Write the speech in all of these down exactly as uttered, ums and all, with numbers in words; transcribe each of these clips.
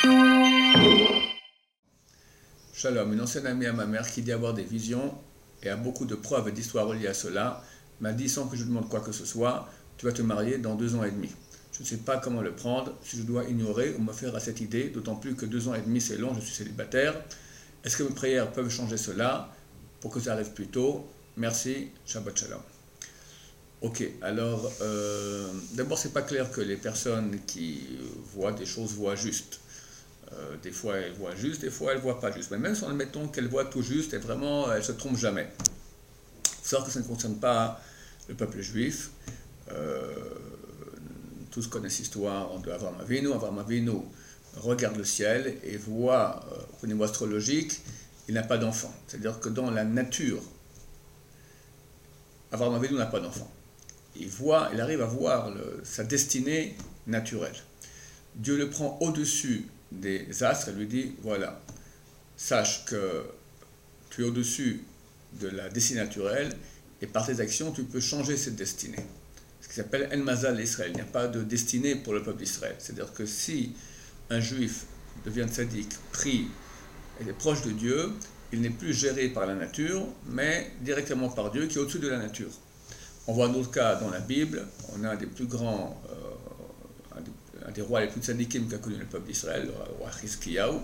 Shalom, une ancienne amie à ma mère qui dit avoir des visions et a beaucoup de preuves et d'histoires reliées à cela, m'a dit sans que je demande quoi que ce soit, tu vas te marier dans deux ans et demi. Je ne sais pas comment le prendre, si je dois ignorer ou me faire à cette idée, d'autant plus que deux ans et demi c'est long, je suis célibataire. Est-ce que mes prières peuvent changer cela pour que ça arrive plus tôt? Merci, Shabbat Shalom. Ok, alors euh, d'abord c'est pas clair que les personnes qui voient des choses voient juste. Euh, des fois elles voient juste, des fois elles voient pas juste. Mais même si on admettons qu'elles voient tout juste, et vraiment elles se trompent jamais. Il faut savoir que ça ne concerne pas le peuple juif. Euh, tous connaissent l'histoire de Avraham Avinu. Avraham Avinu regarde le ciel et voit, euh, au niveau astrologique, il n'a pas d'enfant. C'est-à-dire que dans la nature, Avraham Avinu n'a pas d'enfant. Il voit, il arrive à voir le, sa destinée naturelle. Dieu le prend au-dessus des astres et lui dit, voilà, sache que tu es au-dessus de la destinée naturelle et par tes actions, tu peux changer cette destinée. Ce qui s'appelle El Mazal Israël. Il n'y a pas de destinée pour le peuple d'Israël. C'est-à-dire que si un juif devient tzaddik, prie et est proche de Dieu, il n'est plus géré par la nature, mais directement par Dieu qui est au-dessus de la nature. On voit un autre cas dans la Bible, on a un des plus grands, euh, un, des, un des rois les plus tzaddikim qu'a connu le peuple d'Israël, le roi Hiskiyahu,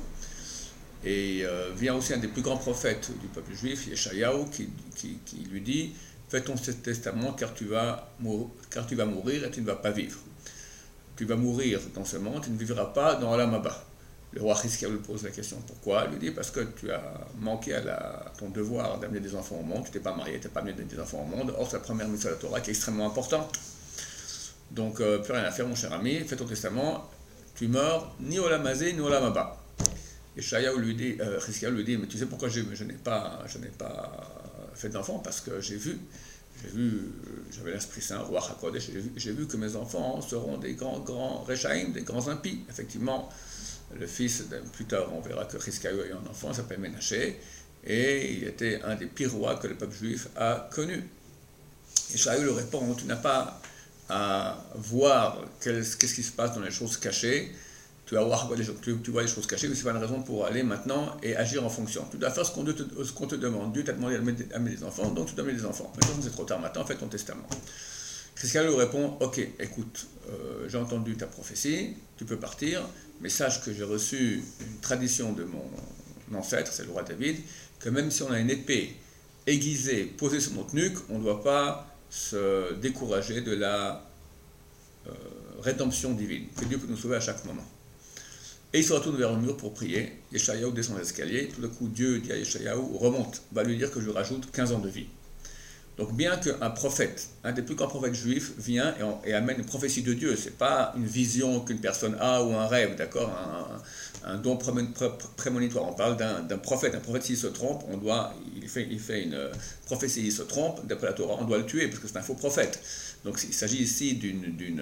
et euh, vient aussi un des plus grands prophètes du peuple juif, Yeshayahu, qui, qui, qui lui dit « Fais ton testament car tu, vas mourir, car tu vas mourir et tu ne vas pas vivre. Tu vas mourir dans ce monde, tu ne vivras pas dans Olam Haba. » Le roi Hiskiyahu lui pose la question « Pourquoi ?» Il lui dit « Parce que tu as manqué à, la, à ton devoir d'amener des enfants au monde, tu t'es pas marié, tu n'as pas amené des enfants au monde, or c'est la première mitzvah de la Torah qui est extrêmement importante. Donc euh, plus rien à faire mon cher ami, fais ton testament, tu meurs ni Olam Hazé ni Olam Haba. » Et Shayahu lui dit, euh, Hiskiyahu lui dit « Mais tu sais pourquoi je, je n'ai pas, je n'ai pas fait d'enfants? Parce que j'ai vu, j'ai vu, j'avais l'Esprit Saint, roi HaKodesh, j'ai vu, j'ai vu que mes enfants seront des grands, grands Rechaïm, des grands impies. » Effectivement, le fils, plus tard on verra que Hiskiyahu a eu un enfant, il s'appelle Ménaché, et il était un des pires rois que le peuple juif a connu. Et Shayahu lui répond, tu n'as pas à voir qu'est-ce qui se passe dans les choses cachées, tu vas voir les, tu, tu vois les choses cachées, mais ce n'est pas une raison pour aller maintenant et agir en fonction. Tu dois faire ce qu'on te, ce qu'on te demande. Dieu t'a demandé d'amener des enfants, donc tu dois amener des enfants. Maintenant c'est trop tard, maintenant fais ton testament. Hiskiyahu lui répond, ok, écoute, euh, j'ai entendu ta prophétie, tu peux partir, mais sache que j'ai reçu une tradition de mon ancêtre, c'est le roi David, que même si on a une épée aiguisée posée sur notre nuque, on ne doit pas se décourager de la euh, rédemption divine, que Dieu peut nous sauver à chaque moment. Et il se retourne vers le mur pour prier, Yeshayahu descend l'escalier, tout d'un coup Dieu dit à Yeshayahu, remonte, va lui dire que je rajoute quinze ans de vie. Donc bien qu'un prophète, un des plus grands prophètes juifs, vient et, on, et amène une prophétie de Dieu, ce n'est pas une vision qu'une personne a ou un rêve, d'accord, un, un, un don prémonitoire. On parle d'un prophète, un prophète s'il se trompe, on doit, il fait, il fait une prophétie, il se trompe, d'après la Torah, on doit le tuer parce que c'est un faux prophète. Donc il s'agit ici d'une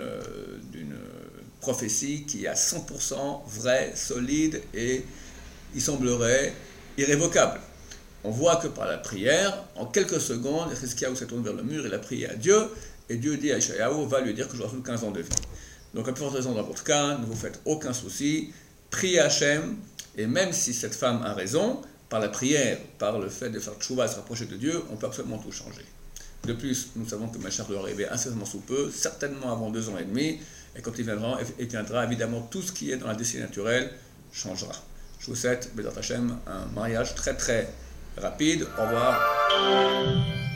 prophétie qui est à cent pour cent vraie, solide et il semblerait irrévocable. On voit que par la prière, en quelques secondes, Hiskiyahu se tourne vers le mur, il a prié à Dieu, et Dieu dit à Yeshayahu, va lui dire que je rajoute quinze ans de vie. Donc à plus forte raison dans votre cas, ne vous faites aucun souci, priez Hachem, et même si cette femme a raison, par la prière, par le fait de faire tchouva, se rapprocher de Dieu, on peut absolument tout changer. De plus, nous savons que Mashiach doit arriver incessamment sous peu, certainement avant deux ans et demi, et quand il viendra, il viendra évidemment tout ce qui est dans la destinée naturelle changera. Je vous souhaite, Bézat Hachem, un mariage très très rapide. Au revoir.